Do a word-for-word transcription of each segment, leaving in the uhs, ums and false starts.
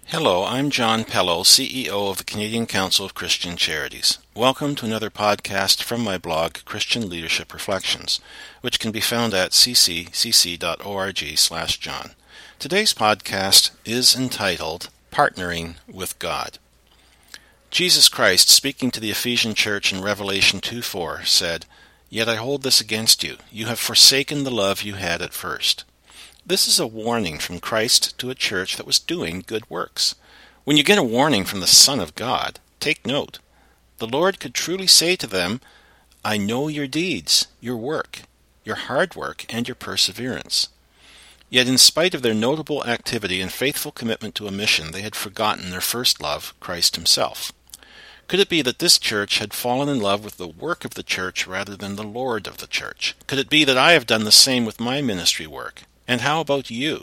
Hello, I'm John Pello, C E O of the Canadian Council of Christian Charities. Welcome to another podcast from my blog, Christian Leadership Reflections, which can be found at c c c c dot org slash John. Today's podcast is entitled Partnering with God. Jesus Christ, speaking to the Ephesian church in Revelation two four, said, "Yet I hold this against you. You have forsaken the love you had at first." This is a warning from Christ to a church that was doing good works. When you get a warning from the Son of God, take note. The Lord could truly say to them, "I know your deeds, your work, your hard work, and your perseverance." Yet in spite of their notable activity and faithful commitment to a mission, they had forgotten their first love, Christ himself. Could it be that this church had fallen in love with the work of the church rather than the Lord of the church? Could it be that I have done the same with my ministry work? And how about you?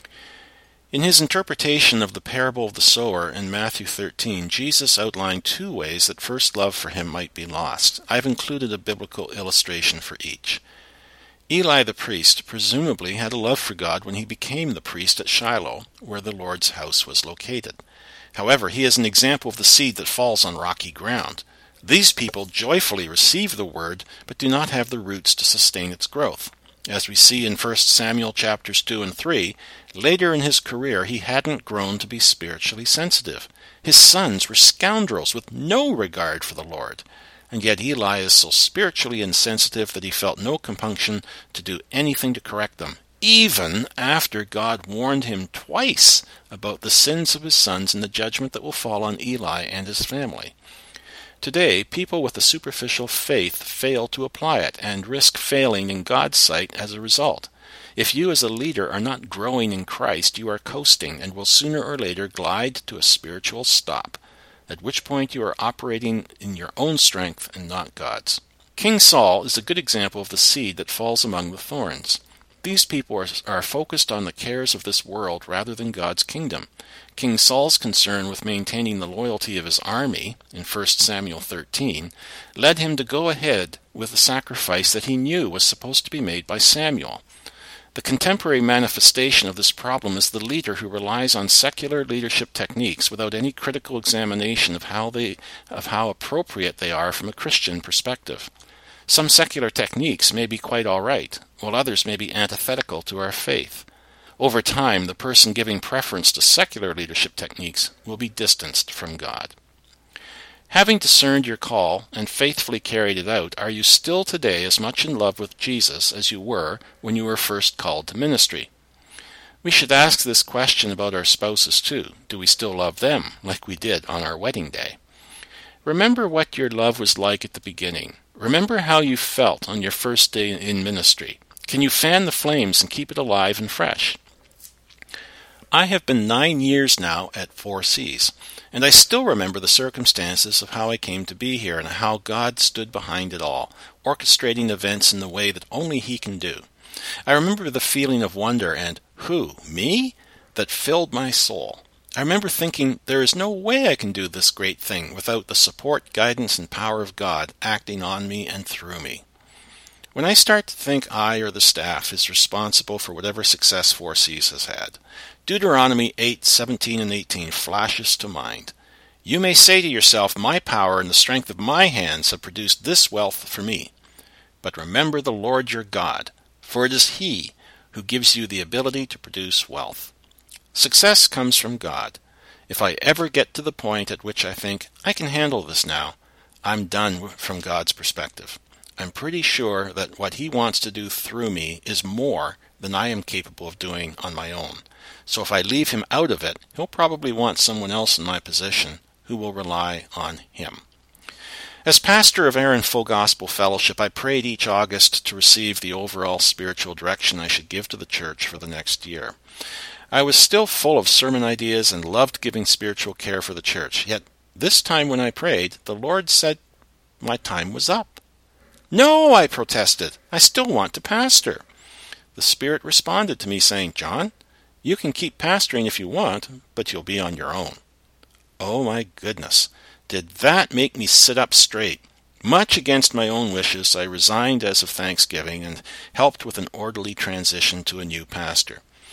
In his interpretation of the parable of the sower in Matthew thirteen, Jesus outlined two ways that first love for him might be lost. I've included a biblical illustration for each. Eli the priest presumably had a love for God when he became the priest at Shiloh, where the Lord's house was located. However, he is an example of the seed that falls on rocky ground. These people joyfully receive the word, but do not have the roots to sustain its growth. As we see in First Samuel chapters two and three, later in his career he hadn't grown to be spiritually sensitive. His sons were scoundrels with no regard for the Lord. And yet Eli is so spiritually insensitive that he felt no compunction to do anything to correct them, even after God warned him twice about the sins of his sons and the judgment that will fall on Eli and his family. Today, people with a superficial faith fail to apply it and risk failing in God's sight as a result. If you as a leader are not growing in Christ, you are coasting and will sooner or later glide to a spiritual stop, at which point you are operating in your own strength and not God's. King Saul is a good example of the seed that falls among the thorns. These people are, are focused on the cares of this world rather than God's kingdom. King Saul's concern with maintaining the loyalty of his army, in First Samuel thirteen, led him to go ahead with the sacrifice that he knew was supposed to be made by Samuel. The contemporary manifestation of this problem is the leader who relies on secular leadership techniques without any critical examination of how they, of how appropriate they are from a Christian perspective. Some secular techniques may be quite all right, while others may be antithetical to our faith. Over time, the person giving preference to secular leadership techniques will be distanced from God. Having discerned your call and faithfully carried it out, are you still today as much in love with Jesus as you were when you were first called to ministry? We should ask this question about our spouses too. Do we still love them like we did on our wedding day? Remember what your love was like at the beginning. Remember how you felt on your first day in ministry. Can you fan the flames and keep it alive and fresh? I have been nine years now at Four Seas, and I still remember the circumstances of how I came to be here and how God stood behind it all, orchestrating events in the way that only He can do. I remember the feeling of wonder and, who, me? That filled my soul. I remember thinking, there is no way I can do this great thing without the support, guidance, and power of God acting on me and through me. When I start to think I or the staff is responsible for whatever success Four Seas has had, Deuteronomy eight seventeen and eighteen flashes to mind. You may say to yourself, my power and the strength of my hands have produced this wealth for me. But remember the Lord your God, for it is He who gives you the ability to produce wealth. Success comes from God. If I ever get to the point at which I think, I can handle this now, I'm done from God's perspective. I'm pretty sure that what He wants to do through me is more than I am capable of doing on my own. So if I leave Him out of it, He'll probably want someone else in my position who will rely on Him. As pastor of Aaron Full Gospel Fellowship, I prayed each August to receive the overall spiritual direction I should give to the church for the next year. I was still full of sermon ideas and loved giving spiritual care for the church. Yet this time when I prayed, the Lord said my time was up. No, I protested. I still want to pastor. The Spirit responded to me saying, John, you can keep pastoring if you want, but you'll be on your own. Oh my goodness, did that make me sit up straight? Much against my own wishes, I resigned as of Thanksgiving and helped with an orderly transition to a new pastor.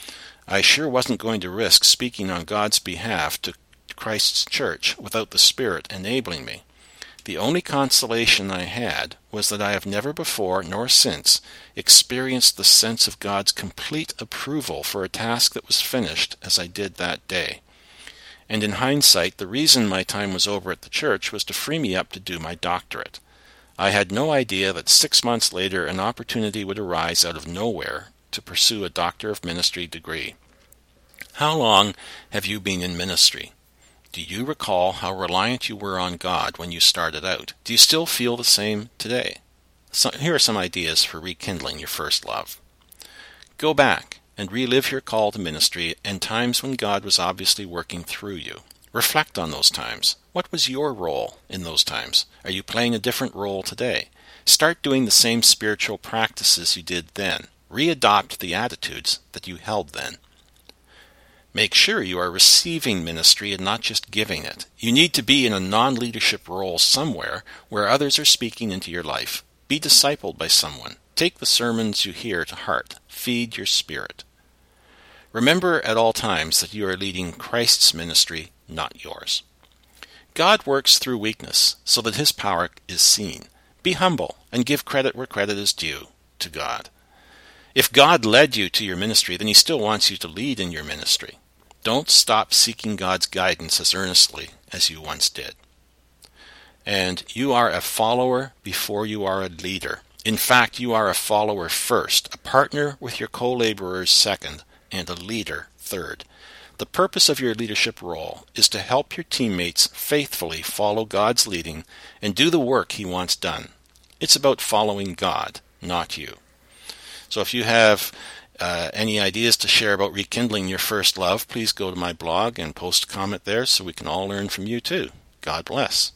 I sure wasn't going to risk speaking on God's behalf to Christ's church without the Spirit enabling me. The only consolation I had was that I have never before nor since experienced the sense of God's complete approval for a task that was finished as I did that day. And in hindsight, the reason my time was over at the church was to free me up to do my doctorate. I had no idea that six months later an opportunity would arise out of nowhere to pursue a Doctor of Ministry degree. How long have you been in ministry? Do you recall how reliant you were on God when you started out? Do you still feel the same today? So, here are some ideas for rekindling your first love. Go back and relive your call to ministry and times when God was obviously working through you. Reflect on those times. What was your role in those times? Are you playing a different role today? Start doing the same spiritual practices you did then. Readopt the attitudes that you held then. Make sure you are receiving ministry and not just giving it. You need to be in a non-leadership role somewhere where others are speaking into your life. Be discipled by someone. Take the sermons you hear to heart. Feed your spirit. Remember at all times that you are leading Christ's ministry, not yours. God works through weakness so that His power is seen. Be humble and give credit where credit is due to God. If God led you to your ministry, then He still wants you to lead in your ministry. Don't stop seeking God's guidance as earnestly as you once did. And you are a follower before you are a leader. In fact, you are a follower first, a partner with your co-laborers second, and a leader third. The purpose of your leadership role is to help your teammates faithfully follow God's leading and do the work He wants done. It's about following God, not you. So if you have uh, any ideas to share about rekindling your first love, please go to my blog and post a comment there so we can all learn from you too. God bless.